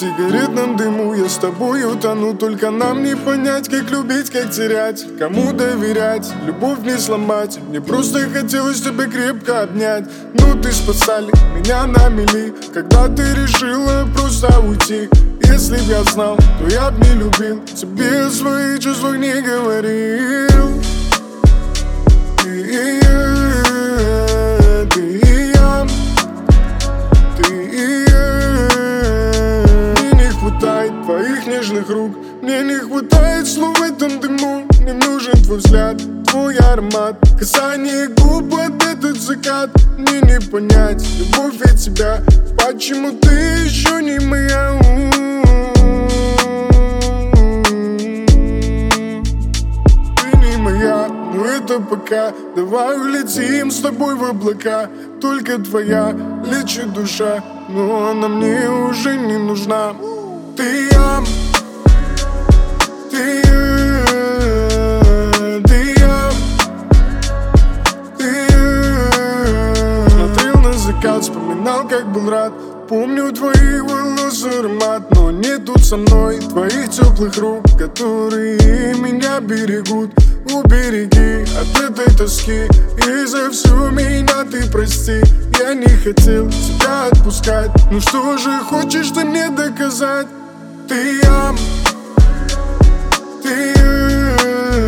сигаретном дыму я с тобой утону. Только нам не понять, как любить, как терять, кому доверять, любовь не сломать. Мне просто хотелось тебя крепко обнять. Но ты спасали меня на мели, когда ты решила просто уйти. Если б я знал, то я б не любил, тебе о своих чувствах не говорил. Ты и я, ты и я, ты и я. Мне не хватает твоих нежных рук, мне не хватает слов в этом дыму. Мне нужен твой взгляд, твой аромат, касание губ под этот закат. Мне не понять любовь от тебя, почему ты еще не моя. Ты не моя, но это пока. Давай улетим с тобой в облака. Только твоя лечит душа, но она мне уже не нужна. Ты я, ты я, ты я, ты я. Смотрел на закат, вспоминал, как был рад. Помню твоих волос аромат, но нет тут со мной твоих теплых рук, которые меня берегут. Убереги от этой тоски, и за всю меня ты прости. Я не хотел тебя отпускать, ну что же хочешь ты мне доказать? Ты я, ты я.